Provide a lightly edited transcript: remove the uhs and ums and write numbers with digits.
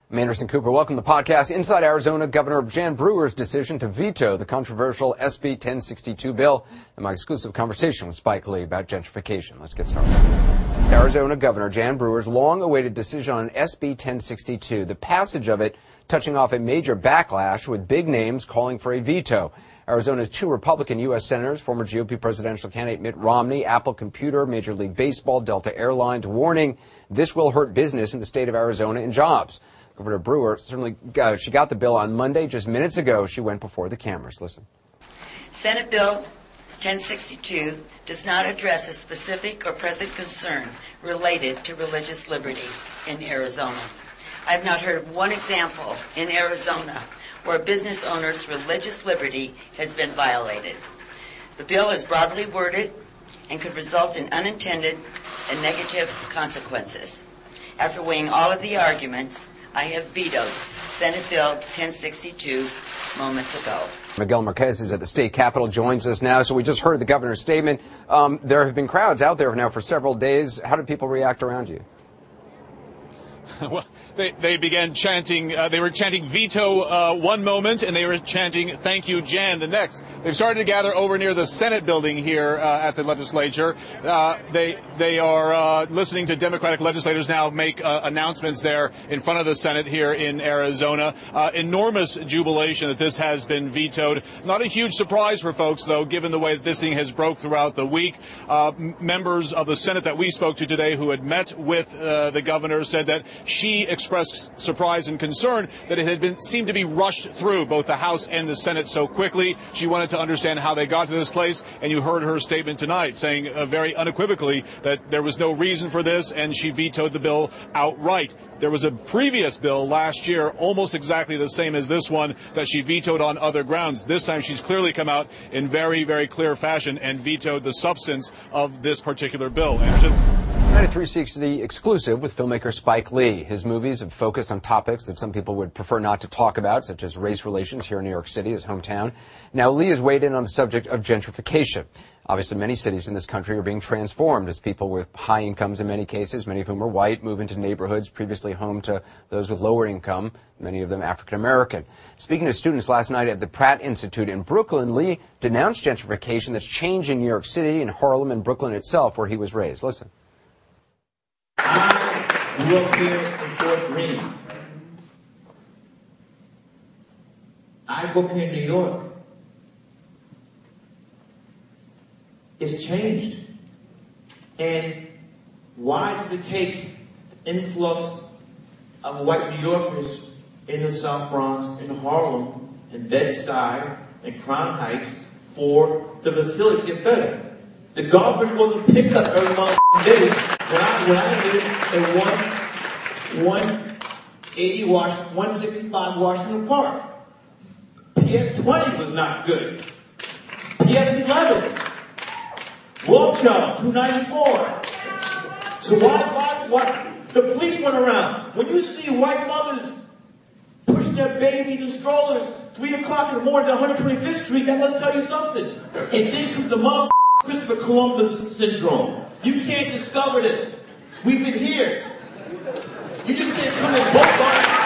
I'm Anderson Cooper. Welcome to the podcast. Inside Arizona, Governor Jan Brewer's decision to veto the controversial SB 1062 bill and my exclusive conversation with Spike Lee about gentrification. Let's get started. Arizona Governor Jan Brewer's long-awaited decision on SB 1062, the passage of it touching off a major backlash with big names calling for a veto. Arizona's two Republican U.S. senators, former GOP presidential candidate Mitt Romney, Apple Computer, Major League Baseball, Delta Airlines, warning this will hurt business in the state of Arizona and jobs. Governor Brewer certainly she got the bill on Monday. Just minutes ago, she went before the cameras. Listen. Senate Bill 1062 does not address a specific or present concern related to religious liberty in Arizona. I have not heard of one example in Arizona where a business owner's religious liberty has been violated. The bill is broadly worded and could result in unintended and negative consequences. After weighing all of the arguments, I have vetoed Senate Bill 1062 moments ago. Miguel Marquez is at the state capitol, joins us now. So we just heard the governor's statement. There have been crowds out there now for several days. How did people react around you? Well, they began chanting, they were chanting veto one moment, and they were chanting thank you, Jan, the next. They've started to gather over near the Senate building here at the legislature. They are listening to Democratic legislators now make announcements there in front of the Senate here in Arizona. Enormous jubilation that this has been vetoed. Not a huge surprise for folks, though, given the way that this thing has broke throughout the week. Members of the Senate that we spoke to today who had met with the governor said that she expressed surprise and concern that it had seemed to be rushed through both the House and the Senate so quickly. She wanted to understand how they got to this place, and you heard her statement tonight saying very unequivocally that there was no reason for this, and she vetoed the bill outright. There was a previous bill last year, almost exactly the same as this one, that she vetoed on other grounds. This time she's clearly come out in very, very clear fashion and vetoed the substance of this particular bill. 9360 exclusive with filmmaker Spike Lee. His movies have focused on topics that some people would prefer not to talk about, such as race relations here in New York City, his hometown. Now, Lee has weighed in on the subject of gentrification. Obviously, many cities in this country are being transformed as people with high incomes, in many cases, many of whom are white, move into neighborhoods previously home to those with lower income, many of them African American. Speaking to students last night at the Pratt Institute in Brooklyn, Lee denounced gentrification that's changing New York City and Harlem and Brooklyn itself, where he was raised. Listen. I grew up here in Fort Greene. I grew up here in New York. It's changed. And why does it take the influx of white New Yorkers in the South Bronx, in Harlem, in Bed-Stuy, and Crown Heights for the facilities to get better? The garbage wasn't picked up every day. When I lived in 165 Washington Park, PS20 was not good. PS11, Rothschild 294. So why? The police went around. When you see white mothers push their babies in strollers 3 o'clock in the morning to 125th Street, that must tell you something. And then comes the Christopher Columbus syndrome. You can't discover this. We've been here. You just can't come and bolt on